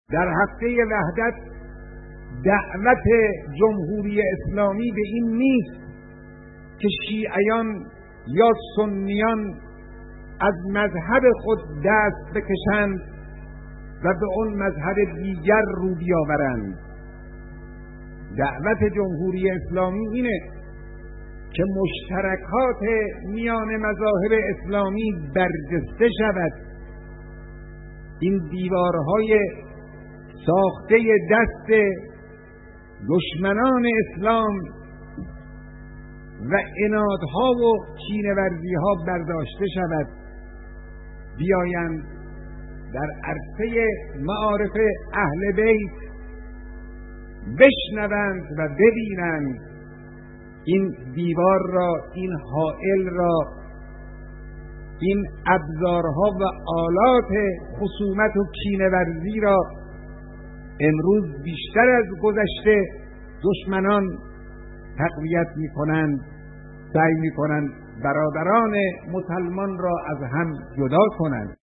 در هفته وحدت دعوت جمهوری اسلامی به این نیست که شیعیان یا سنیان از مذهب خود دست بکشند و به اون مذهب دیگر رو بیاورند. دعوت جمهوری اسلامی اینه که مشترکات میان مذاهب اسلامی برجسته شود. این دیوارهای ساخته دست دشمنان اسلام و عنادها و کینه‌ورزی‌ها برداشته شود، بیایند در عرصه معارف اهل بیت بشنوند و ببینند این دیوار را، این حائل را، این ابزارها و آلات خصومت و کینه‌ورزی را امروز بیشتر از گذشته دشمنان تقویت می‌کنند، سعی می‌کنند برادران مسلمان را از هم جدا کنند.